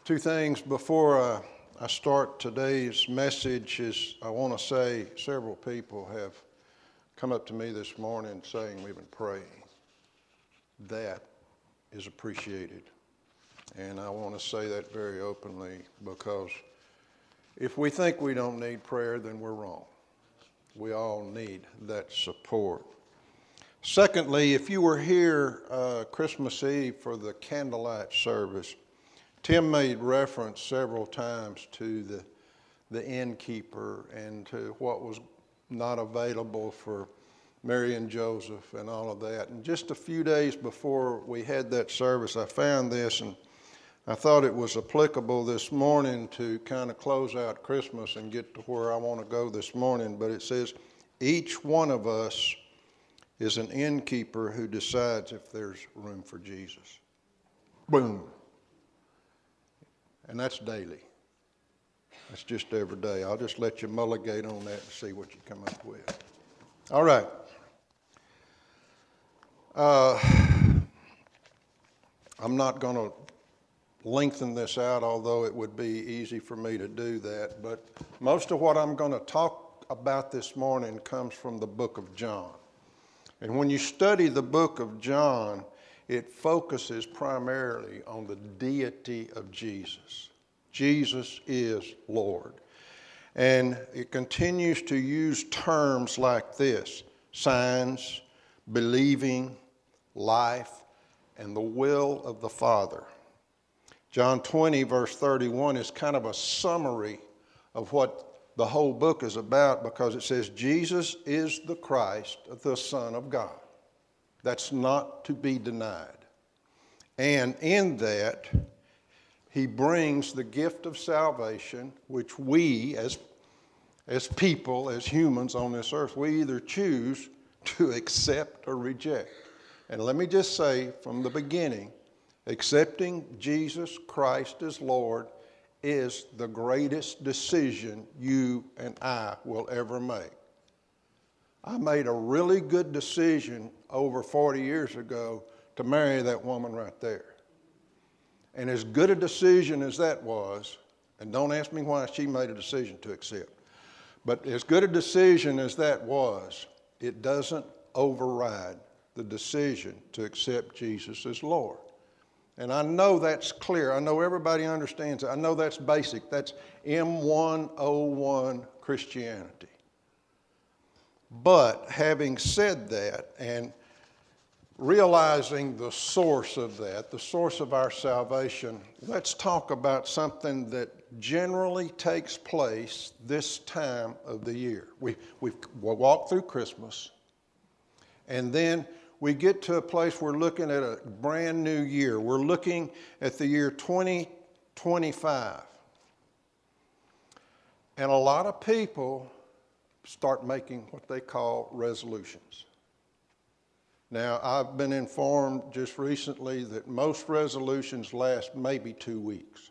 Two things before I start today's message is I want to say several people have come up to me this morning saying we've been praying. That is appreciated. And I want to say that very openly because if we think we don't need prayer, then we're wrong. We all need that support. Secondly, if you were here Christmas Eve for the candlelight service, Tim made reference several times to the innkeeper and to what was not available for Mary and Joseph and all of that. And just a few days before we had that service, I found this and I thought it was applicable this morning to kind of close out Christmas and get to where I want to go this morning. But it says, each one of us is an innkeeper who decides if there's room for Jesus. Boom. And that's daily. That's just every day. I'll just let you mulligate on that and see what you come up with. All right. I'm not going to lengthen this out, although it would be easy for me to do that. But most of what I'm going to talk about this morning comes from the book of John. And when you study the book of John, it focuses primarily on the deity of Jesus. Jesus is Lord. And it continues to use terms like this: signs, believing, life, and the will of the Father. John 20, verse 31 is kind of a summary of what the whole book is about, because it says Jesus is the Christ, the Son of God. That's not to be denied. And in that, he brings the gift of salvation, which we as people, as humans on this earth, we either choose to accept or reject. And let me just say from the beginning, accepting Jesus Christ as Lord is the greatest decision you and I will ever make. I made a really good decision over 40 years ago to marry that woman right there. And as good a decision as that was, and don't ask me why she made a decision to accept, but as good a decision as that was, it doesn't override the decision to accept Jesus as Lord. And I know that's clear. I know everybody understands it. I know that's basic. That's M101 Christianity. But having said that, and realizing the source of that, the source of our salvation, let's talk about something that generally takes place this time of the year. We walk through Christmas, and then we get to a place we're looking at a brand new year. We're looking at the year 2025. And a lot of people start making what they call resolutions. Now, I've been informed just recently that most resolutions last maybe 2 weeks.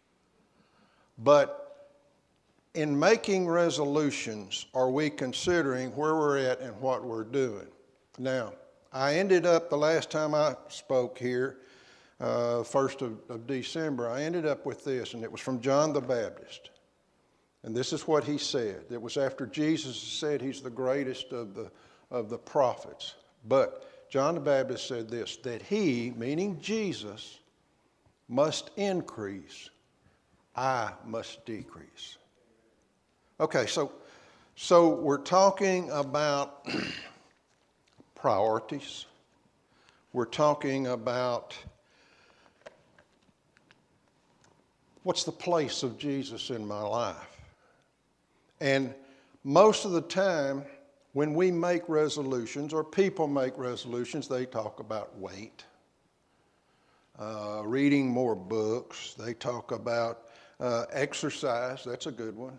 But in making resolutions, are we considering where we're at and what we're doing? Now, I ended up, the last time I spoke here, 1st of December, I ended up with this, and it was from John the Baptist. And this is what he said. It was after Jesus said he's the greatest of the prophets. But John the Baptist said this, that he, meaning Jesus, must increase, I must decrease. Okay, so we're talking about priorities. We're talking about what's the place of Jesus in my life. And most of the time, when we make resolutions, or people make resolutions, they talk about weight, reading more books. They talk about exercise. That's a good one.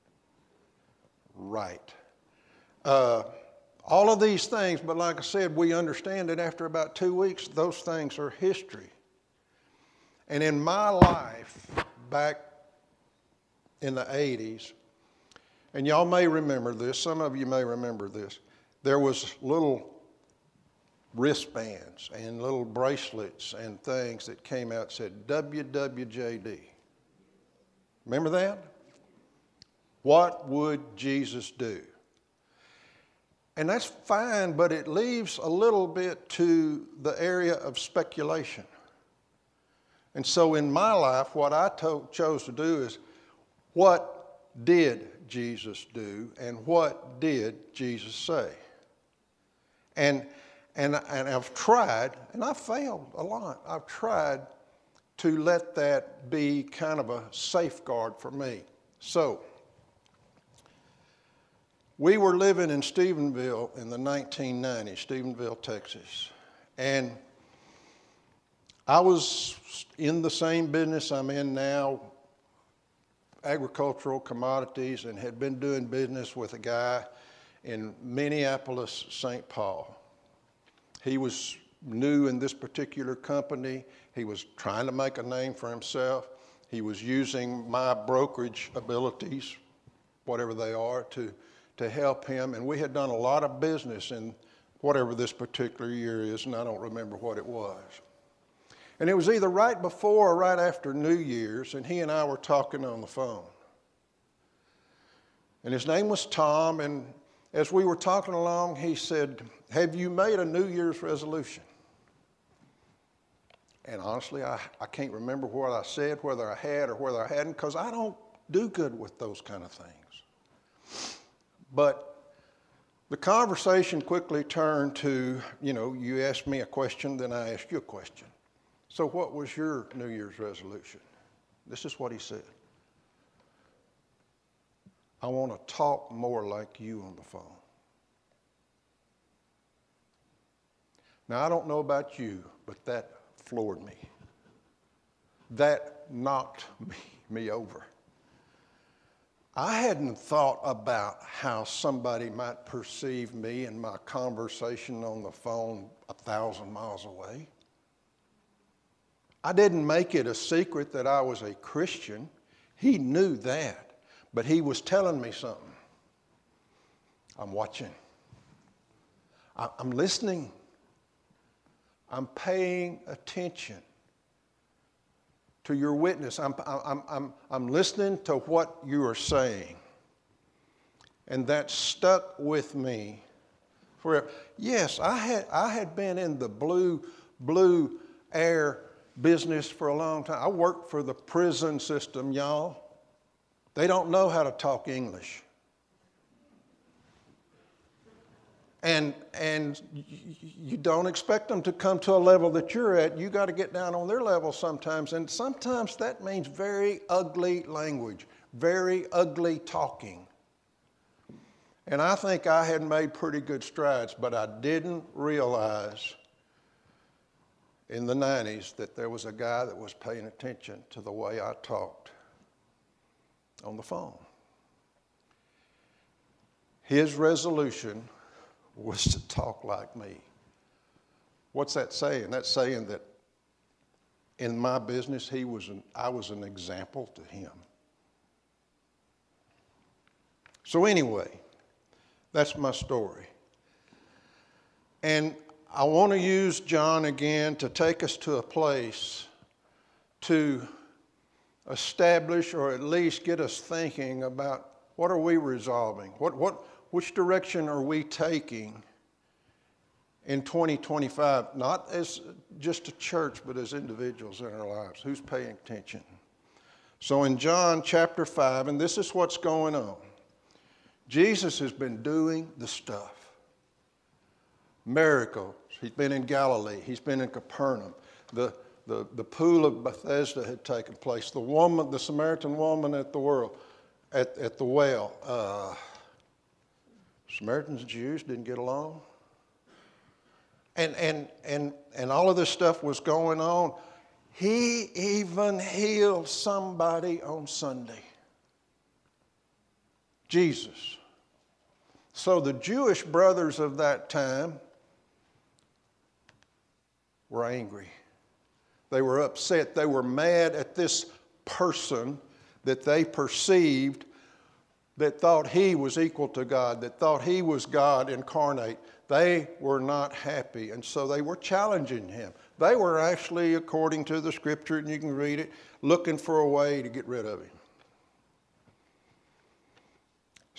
Right. All of these things, but like I said, we understand that after about 2 weeks, those things are history. And in my life, back in the 80s, and y'all may remember this, some of you may remember this, there was little wristbands and little bracelets and things that came out that said WWJD. Remember that? What would Jesus do? And that's fine, but it leaves a little bit to the area of speculation. And so in my life, what I chose to do is, what did Jesus do, and what did Jesus say? And I've tried, and I've failed a lot. I've tried to let that be kind of a safeguard for me. So, we were living in Stephenville in the 1990s, Stephenville, Texas. And I was in the same business I'm in now, agricultural commodities, and had been doing business with a guy in Minneapolis, St. Paul. He was new in this particular company. He was trying to make a name for himself. He was using my brokerage abilities, whatever they are, to help him. And we had done a lot of business in whatever this particular year is, and I don't remember what it was. And it was either right before or right after New Year's, and he and I were talking on the phone. And his name was Tom, and as we were talking along, he said, "Have you made a New Year's resolution?" And honestly, I can't remember what I said, whether I had or whether I hadn't, because I don't do good with those kind of things. But the conversation quickly turned to, you asked me a question, then I asked you a question. So what was your New Year's resolution? This is what he said. "I want to talk more like you on the phone." Now, I don't know about you, but that floored me. That knocked me over. I hadn't thought about how somebody might perceive me in my conversation on the phone 1,000 miles away. I didn't make it a secret that I was a Christian. He knew that, but he was telling me something. I'm watching. I'm listening. I'm paying attention to your witness. I'm listening to what you are saying. And that stuck with me forever. Yes, I had been in the blue air business for a long time. I worked for the prison system, y'all. They don't know how to talk English. And you don't expect them to come to a level that you're at. You got to get down on their level sometimes. And sometimes that means very ugly language, very ugly talking. And I think I had made pretty good strides, but I didn't realize in the 90s that there was a guy that was paying attention to the way I talked on the phone. His resolution was to talk like me. What's that saying? That's saying that in my business, I was an example to him. So anyway, that's my story. And I want to use John again to take us to a place to establish or at least get us thinking about what are we resolving? Which direction are we taking in 2025, not as just a church, but as individuals in our lives? Who's paying attention? So in John chapter 5, and this is what's going on. Jesus has been doing the stuff. Miracles. He's been in Galilee. He's been in Capernaum. The pool of Bethesda had taken place. The Samaritan woman at the well. Samaritans and Jews didn't get along. And all of this stuff was going on. He even healed somebody on Sunday. Jesus. So the Jewish brothers of that time were angry. They were upset. They were mad at this person that they perceived that thought he was equal to God, that thought he was God incarnate. They were not happy, and so they were challenging him. They were actually, according to the scripture, and you can read it, looking for a way to get rid of him.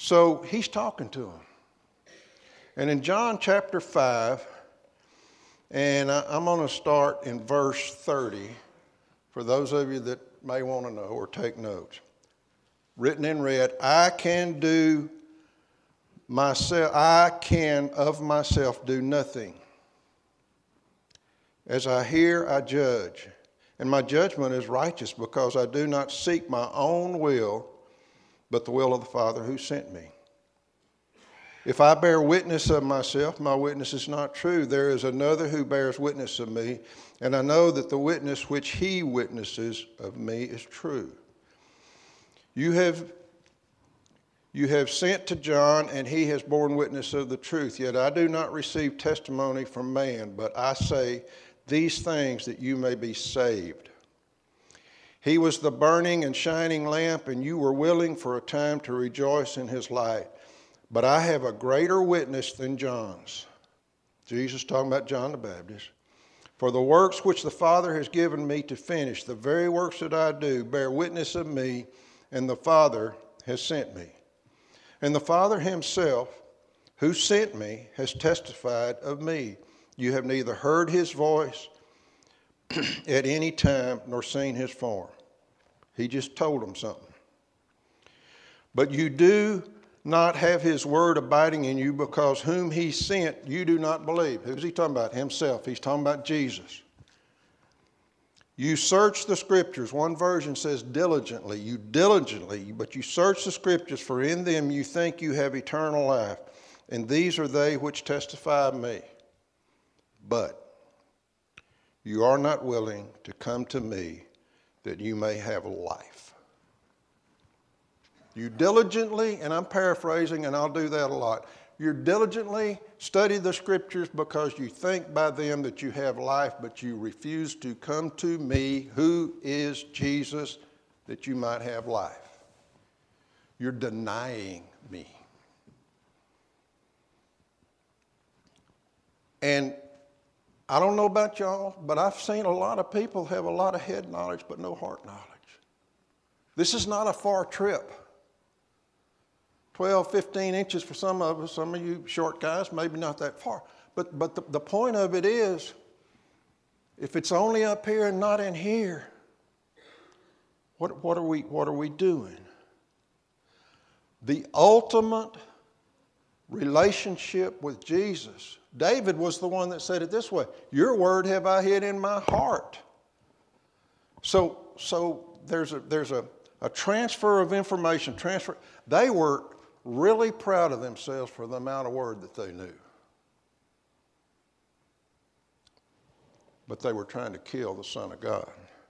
So he's talking to them. And in John chapter 5, and I'm going to start in verse 30 for those of you that may want to know or take notes. Written in red, I can of myself do nothing. As I hear, I judge. And my judgment is righteous because I do not seek my own will, but the will of the Father who sent me. If I bear witness of myself, my witness is not true. There is another who bears witness of me, and I know that the witness which he witnesses of me is true. You have sent to John, and he has borne witness of the truth. Yet I do not receive testimony from man, but I say these things that you may be saved. He was the burning and shining lamp, and you were willing for a time to rejoice in his light. But I have a greater witness than John's. Jesus talking about John the Baptist. For the works which the Father has given me to finish, the very works that I do, bear witness of me, and the Father has sent me. And the Father himself, who sent me, has testified of me. You have neither heard his voice at any time nor seen his form. He just told them something. But you do not have his word abiding in you, because whom he sent you do not believe. Who's he talking about? Himself. He's talking about Jesus. You search the scriptures. One version says diligently. You diligently, but you search the scriptures, for in them you think you have eternal life. And these are they which testify of me. But you are not willing to come to me that you may have life. You diligently, and I'm paraphrasing, and I'll do that a lot. You diligently study the scriptures because you think by them that you have life, but you refuse to come to me, who is Jesus, that you might have life. You're denying me. And I don't know about y'all, but I've seen a lot of people have a lot of head knowledge but no heart knowledge. This is not a far trip. 12, 15 inches for some of us, some of you short guys, maybe not that far. But the point of it is, if it's only up here and not in here, what are we doing? The ultimate relationship with Jesus. David was the one that said it this way: your word have I hid in my heart. So there's a transfer of information. They were really proud of themselves for the amount of word that they knew. But they were trying to kill the Son of God.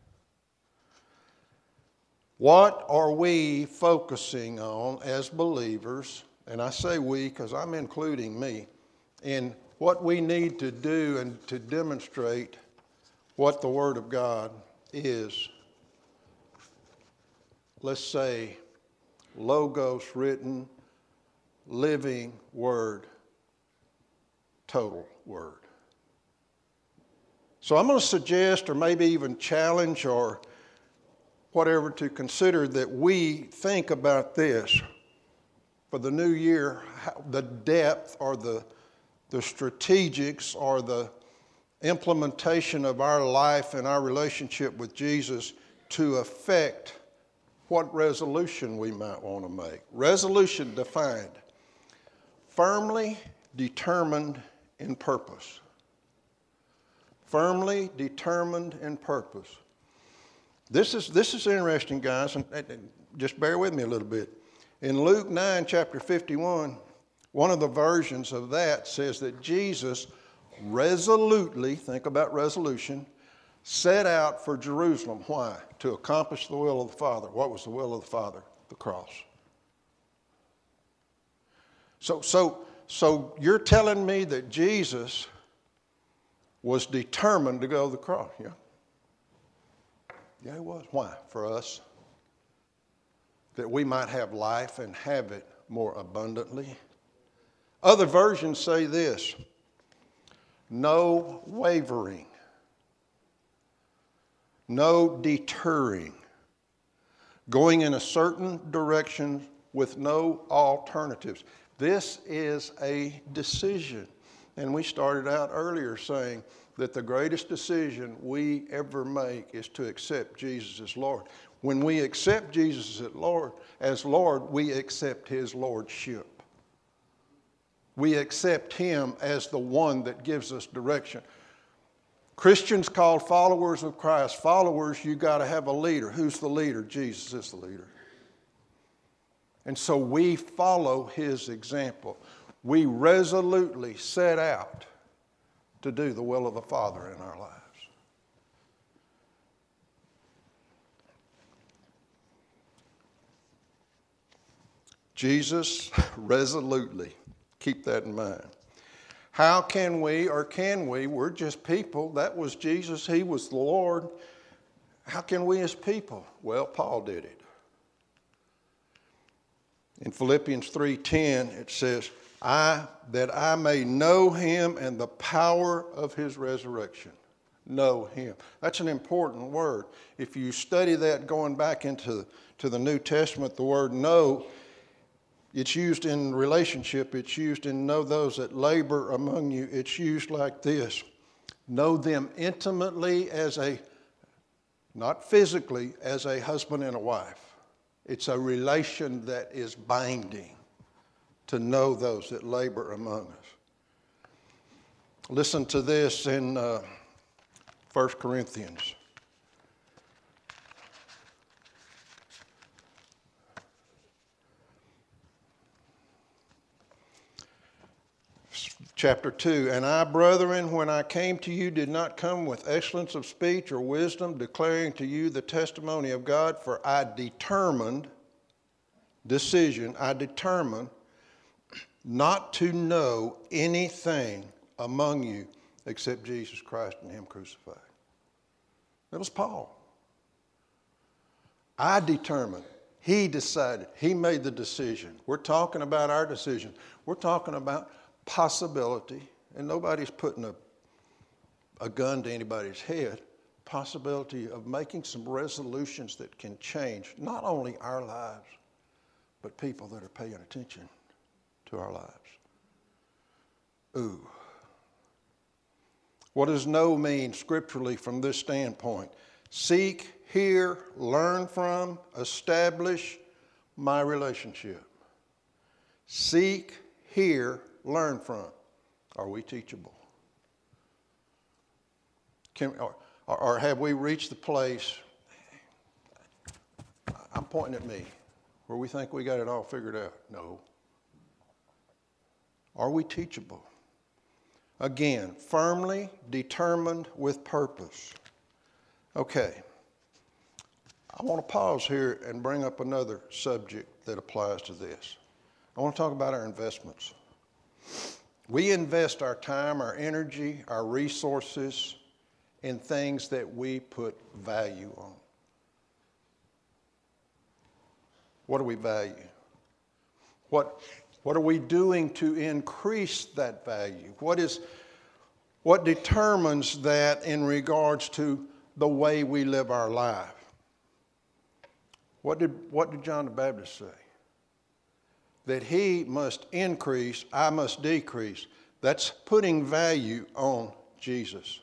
What are we focusing on as believers? And I say we because I'm including me, in what we need to do and to demonstrate what the Word of God is. Let's say Logos written, living Word, total Word. So I'm going to suggest, or maybe even challenge, or whatever, to consider that we think about this for the new year, the depth or the strategics or the implementation of our life and our relationship with Jesus to affect what resolution we might want to make. Resolution defined: firmly determined in purpose. Firmly determined in purpose. This is interesting, guys, and just bear with me a little bit. In Luke 9, chapter 51, one of the versions of that says that Jesus resolutely, think about resolution, set out for Jerusalem. Why? To accomplish the will of the Father. What was the will of the Father? The cross. So you're telling me that Jesus was determined to go to the cross, yeah? Yeah, he was. Why? For us. That we might have life and have it more abundantly. Other versions say this: no wavering, no deterring, going in a certain direction with no alternatives. This is a decision. And we started out earlier saying that the greatest decision we ever make is to accept Jesus as Lord. When we accept Jesus as Lord, we accept his lordship. We accept him as the one that gives us direction. Christians called followers of Christ. Followers, you got to have a leader. Who's the leader? Jesus is the leader. And so we follow his example. We resolutely set out to do the will of the Father in our lives. Jesus resolutely, keep that in mind. How can we, we're just people. That was Jesus, he was the Lord. How can we as people? Well, Paul did it. In Philippians 3:10, it says, that I may know him and the power of his resurrection. Know him. That's an important word. If you study that going back into the New Testament, the word know, it's used in relationship. It's used in know those that labor among you. It's used like this. Know them intimately not physically, as a husband and a wife. It's a relation that is binding to know those that labor among us. Listen to this in 1 Corinthians. Chapter 2, and I, brethren, when I came to you, did not come with excellence of speech or wisdom, declaring to you the testimony of God, for I determined not to know anything among you except Jesus Christ and him crucified. That was Paul. I determined. He decided. He made the decision. We're talking about our decision. We're talking about possibility, and nobody's putting a gun to anybody's head, possibility of making some resolutions that can change not only our lives, but people that are paying attention to our lives. Ooh. What does know mean scripturally from this standpoint? Seek, hear, learn from, establish my relationship. Seek, hear, learn from. Are we teachable? Or have we reached the place, I'm pointing at me, where we think we got it all figured out? No. Are we teachable? Again, firmly determined with purpose. Okay. I want to pause here and bring up another subject that applies to this. I want to talk about our investments. We invest our time, our energy, our resources in things that we put value on. What do we value? What are we doing to increase that value? What determines that in regards to the way we live our life? What did John the Baptist say? That he must increase, I must decrease. That's putting value on Jesus.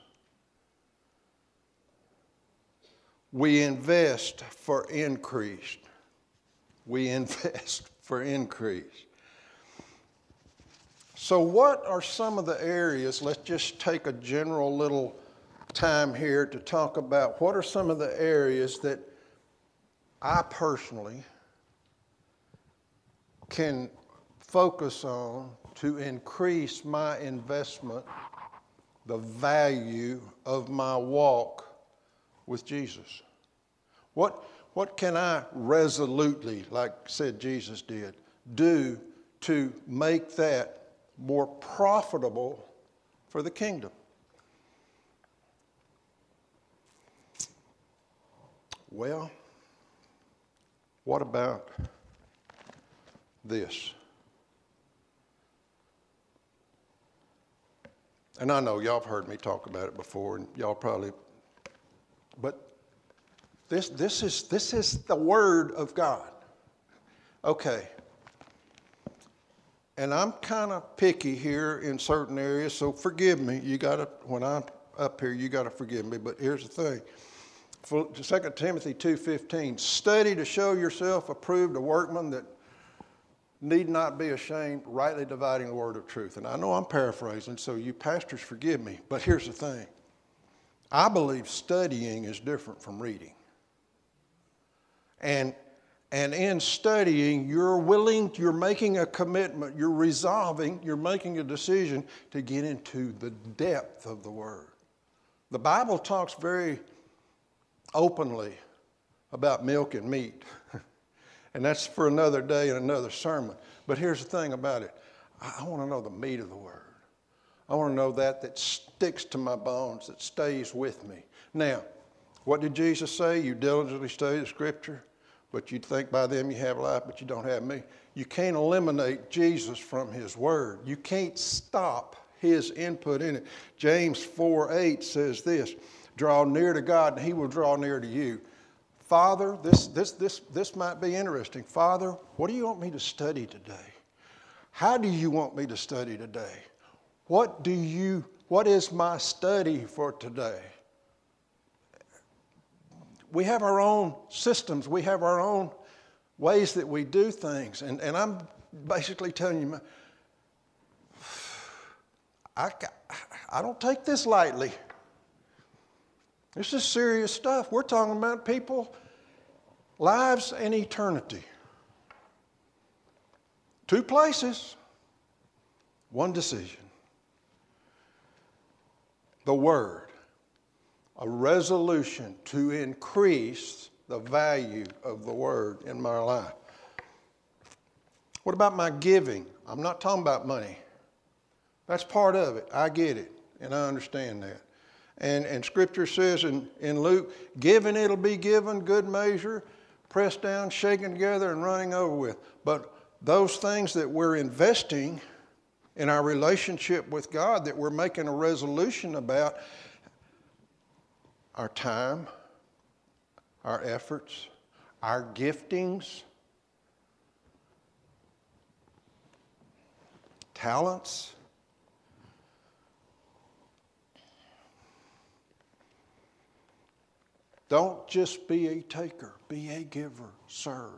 We invest for increase. We invest for increase. So what are some of the areas, let's just take a general little time here to talk about what are some of the areas that I personally can focus on to increase my investment, the value of my walk with Jesus. What can I resolutely, like said Jesus did, do to make that more profitable for the kingdom? Well, what about this? And I know y'all have heard me talk about it before, and y'all probably, but this is the Word of God. Okay, and I'm kind of picky here in certain areas, so forgive me. When I'm up here, you got to forgive me. But here's the thing. 2 Timothy 2:15, study to show yourself approved, a workman that need not be ashamed, rightly dividing the word of truth. And I know I'm paraphrasing, so you pastors forgive me. But here's the thing. I believe studying is different from reading. And in studying, you're making a commitment, you're making a decision to get into the depth of the Word. The Bible talks very openly about milk and meat. And that's for another day and another sermon. But here's the thing about it. I want to know the meat of the Word. I want to know that sticks to my bones, that stays with me. Now, what did Jesus say? You diligently study the Scripture, but you think by them you have life, but you don't have me. You can't eliminate Jesus from His Word. You can't stop His input in it. James 4:8 says this, draw near to God and He will draw near to you. Father, this might be interesting. Father, what do you want me to study today? How do you want me to study today? What is my study for today? We have our own systems. We have our own ways that we do things. And I'm basically telling you, I don't take this lightly. This is serious stuff. We're talking about people, lives, and eternity. 2 places, 1 decision. The Word, a resolution to increase the value of the Word in my life. What about my giving? I'm not talking about money. That's part of it. I get it, and I understand that. And Scripture says in Luke, given it'll be given, good measure, pressed down, shaken together, and running over with. But those things that we're investing in our relationship with God, that we're making a resolution about, our time, our efforts, our giftings, talents. Don't just be a taker, be a giver, serve.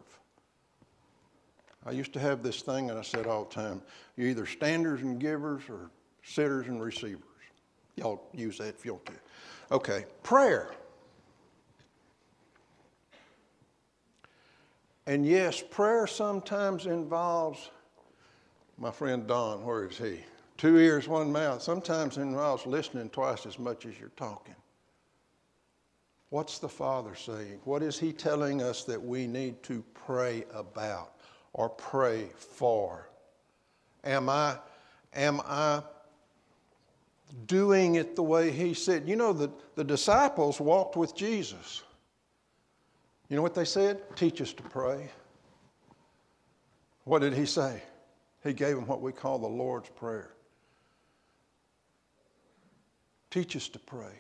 I used to have this thing that I said all the time, you're either standers and givers or sitters and receivers. Y'all use that if you want to. Okay, prayer. And yes, prayer sometimes involves, my friend Don, where is he? 2 ears, 1 mouth. Sometimes involves listening twice as much as you're talking. What's the Father saying? What is He telling us that we need to pray about or pray for? Am I doing it the way He said? You know, the disciples walked with Jesus. You know what they said? Teach us to pray. What did He say? He gave them what we call the Lord's Prayer. Teach us to pray.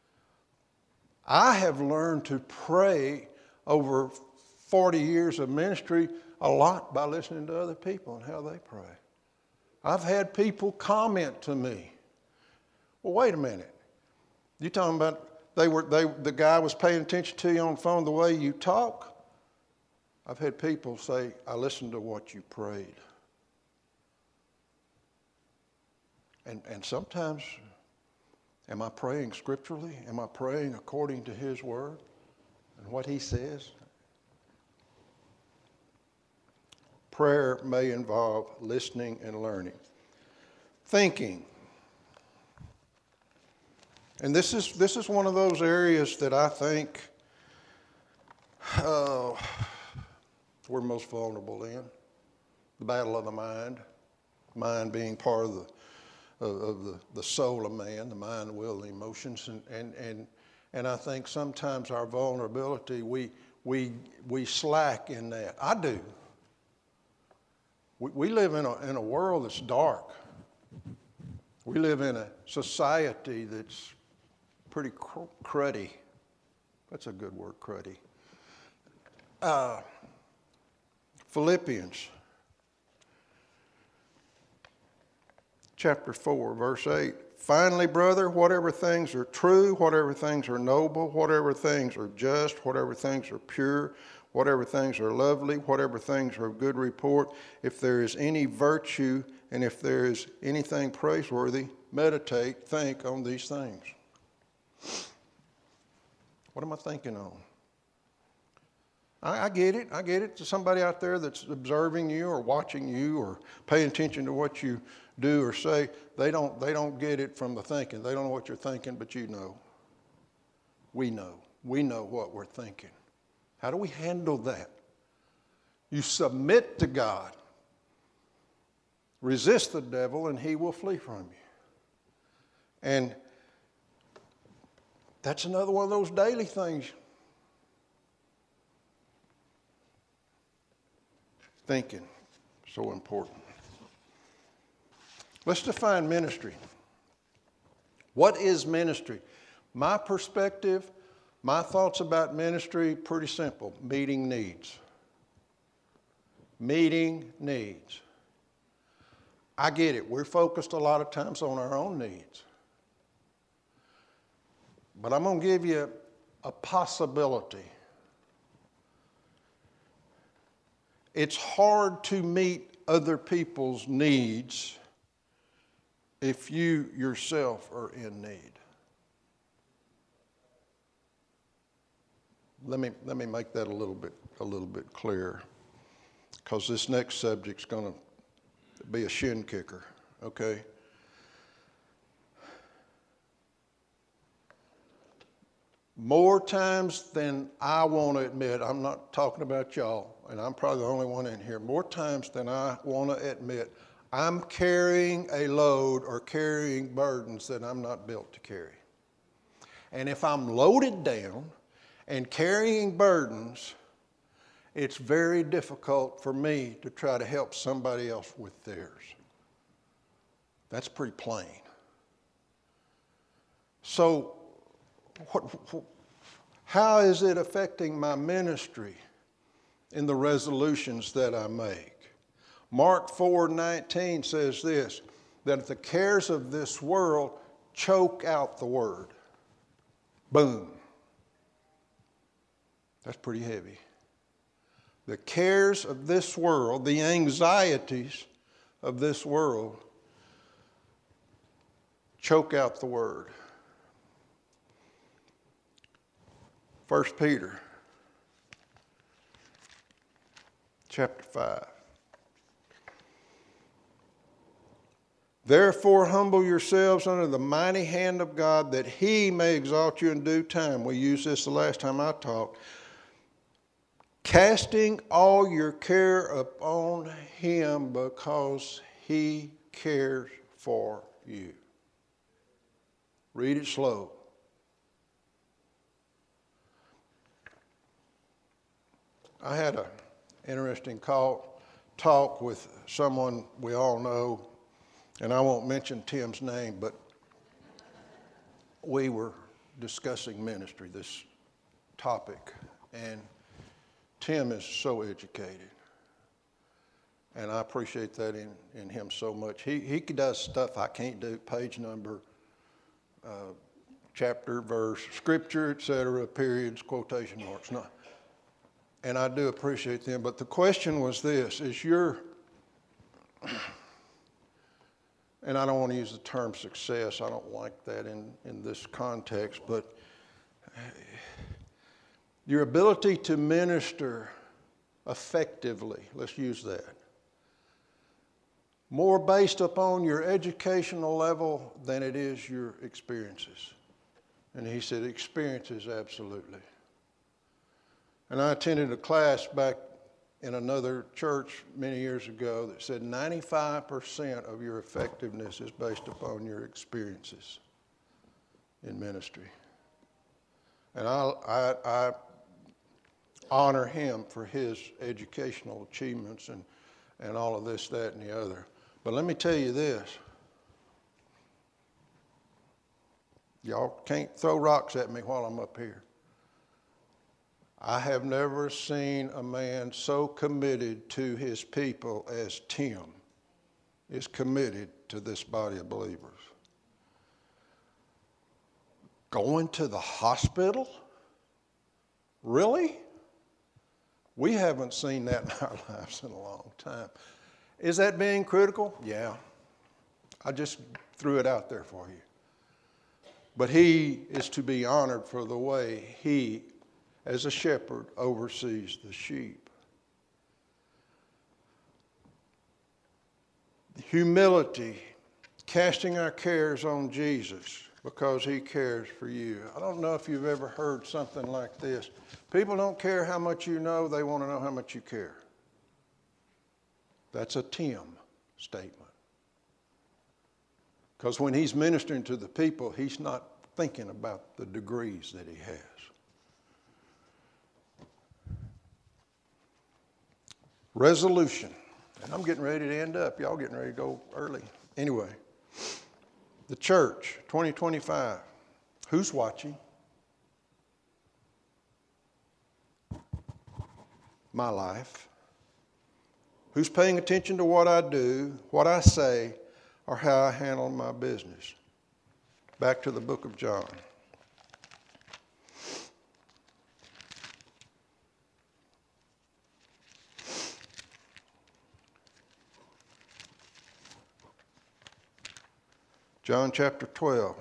I have learned to pray over 40 years of ministry a lot by listening to other people and how they pray. I've had people comment to me, well, wait a minute. You talking about the guy was paying attention to you on the phone the way you talk? I've had people say, I listened to what you prayed. And sometimes, am I praying scripturally? Am I praying according to His Word and what He says? Prayer may involve listening and learning. Thinking. And this is one of those areas that I think we're most vulnerable in. The battle of the mind. Mind being part of the soul of man, the mind, the will, the emotions, and I think sometimes our vulnerability, we slack in that. I do. We live in a world that's dark. We live in a society that's pretty cruddy. That's a good word, cruddy. Philippians chapter 4, verse 8. Finally, brother, whatever things are true, whatever things are noble, whatever things are just, whatever things are pure, whatever things are lovely, whatever things are of good report, if there is any virtue and if there is anything praiseworthy, meditate, think on these things. What am I thinking on? I get it. I get it. To somebody out there that's observing you or watching you or paying attention to what you do or say, they don't get it from the thinking. They don't know what you're thinking, but you know. We know. We know what we're thinking. How do we handle that? You submit to God. Resist the devil and he will flee from you. And that's another one of those daily things. Thinking, so important. Let's define ministry. What is ministry? My perspective, my thoughts about ministry, pretty simple. Meeting needs. Meeting needs. I get it. We're focused a lot of times on our own needs. But I'm going to give you a possibility. It's hard to meet other people's needs if you yourself are in need. Let me make that a little bit clearer, because this next subject's going to be a shin kicker, okay? More times than I want to admit, I'm not talking about y'all, and I'm probably the only one in here, more times than I want to admit, I'm carrying a load or carrying burdens that I'm not built to carry. And if I'm loaded down and carrying burdens, it's very difficult for me to try to help somebody else with theirs. That's pretty plain. So, how is it affecting my ministry in the resolutions that I make? Mark 4:19 says this, that the cares of this world choke out the word. Boom. That's pretty heavy. The cares of this world, the anxieties of this world, choke out the word. 1 Peter chapter 5. Therefore, humble yourselves under the mighty hand of God, that he may exalt you in due time. We used this the last time I talked. Casting all your care upon him, because he cares for you. Read it slow. I had an interesting talk with someone we all know, and I won't mention Tim's name, but we were discussing ministry, this topic, and Tim is so educated, and I appreciate that in him so much. He does stuff I can't do, page number, chapter, verse, scripture, etc., periods, quotation marks. No. And I do appreciate them, but the question was this, is your, and I don't want to use the term success, I don't like that in this context, but your ability to minister effectively, let's use that, more based upon your educational level than it is your experiences. And he said, experiences, absolutely. And I attended a class back in another church many years ago that said 95% of your effectiveness is based upon your experiences in ministry. And I honor him for his educational achievements and all of this, that, and the other. But let me tell you this. Y'all can't throw rocks at me while I'm up here. I have never seen a man so committed to his people as Tim is committed to this body of believers. Going to the hospital? Really? We haven't seen that in our lives in a long time. Is that being critical? Yeah. I just threw it out there for you. But he is to be honored for the way he, as a shepherd, oversees the sheep. Humility, casting our cares on Jesus because he cares for you. I don't know if you've ever heard something like this. People don't care how much you know, they want to know how much you care. That's a Tim statement. Because when he's ministering to the people, he's not thinking about the degrees that he has. Resolution. And I'm getting ready to end up. Y'all getting ready to go early. Anyway, the church, 2025. Who's watching? My life. Who's paying attention to what I do, what I say, or how I handle my business? Back to the book of John. John chapter 12.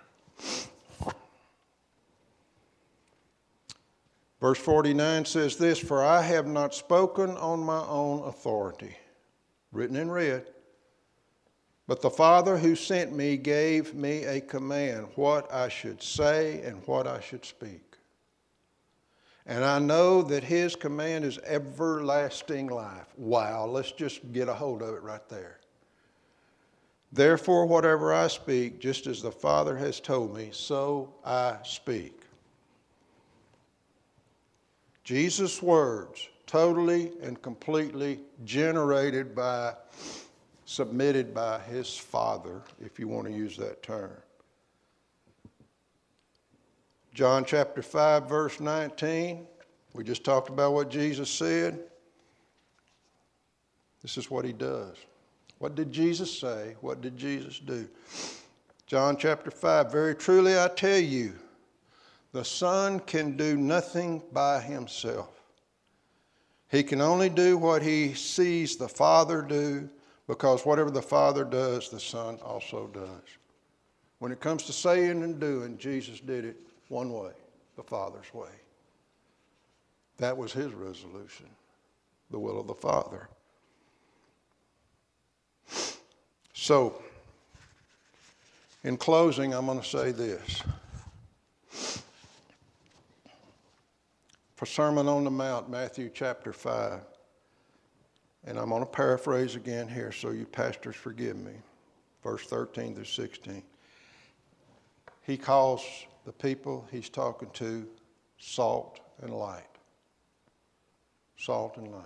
Verse 49 says this, "For I have not spoken on my own authority," written in red, "but the Father who sent me gave me a command, what I should say and what I should speak. And I know that his command is everlasting life." Wow, let's just get a hold of it right there. "Therefore, whatever I speak, just as the Father has told me, so I speak." Jesus' words, totally and completely generated by, submitted by his Father, if you want to use that term. John chapter 5, verse 19. We just talked about what Jesus said. This is what he does. What did Jesus say? What did Jesus do? John chapter 5, "Very truly I tell you, the Son can do nothing by himself. He can only do what he sees the Father do, because whatever the Father does, the Son also does." When it comes to saying and doing, Jesus did it one way, the Father's way. That was his resolution, the will of the Father. So, in closing, I'm going to say this. For Sermon on the Mount, Matthew chapter 5, and I'm going to paraphrase again here, so you pastors forgive me, verse 13 through 16. He calls the people he's talking to salt and light. Salt and light.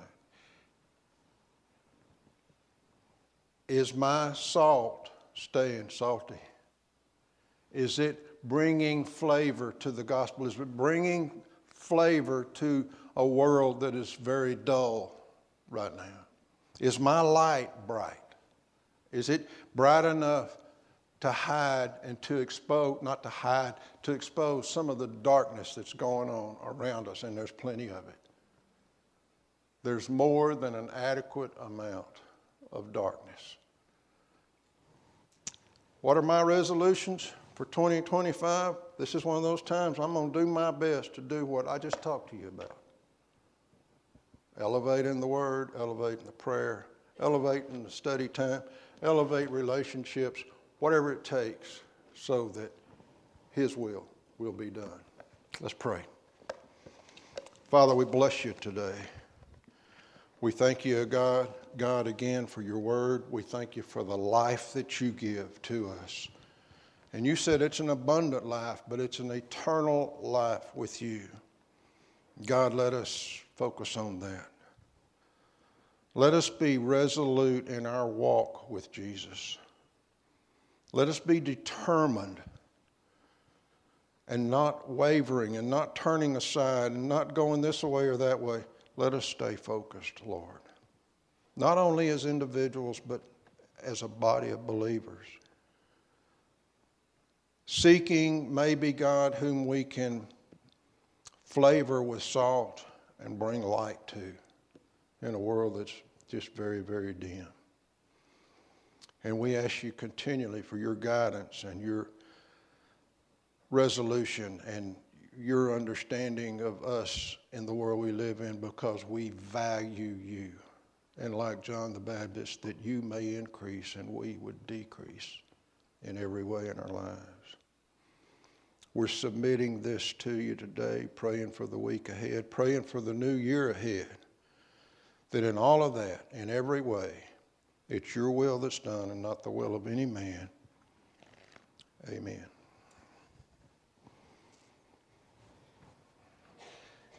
Is my salt staying salty? Is it bringing flavor to the gospel? Is it bringing flavor to a world that is very dull right now? Is my light bright? Is it bright enough to hide and to expose, not to hide, to expose some of the darkness that's going on around us, and there's plenty of it. There's more than an adequate amount of darkness. What are my resolutions for 2025? This is one of those times I'm going to do my best to do what I just talked to you about. Elevating the Word, elevating the prayer, elevating the study time, elevate relationships, whatever it takes so that his will be done. Let's pray. Father, we bless you today. We thank you, God, again for your word. We thank you for the life that you give to us. And you said it's an abundant life, but it's an eternal life with you. God, let us focus on that. Let us be resolute in our walk with Jesus. Let us be determined and not wavering and not turning aside and not going this way or that way. Let us stay focused, Lord. Not only as individuals, but as a body of believers. Seeking maybe, God, whom we can flavor with salt and bring light to in a world that's just very, very dim. And we ask you continually for your guidance and your resolution and your understanding of us in the world we live in, because we value you. And like John the Baptist, that you may increase and we would decrease in every way in our lives. We're submitting this to you today, praying for the week ahead, praying for the new year ahead, that in all of that, in every way, it's your will that's done and not the will of any man. Amen.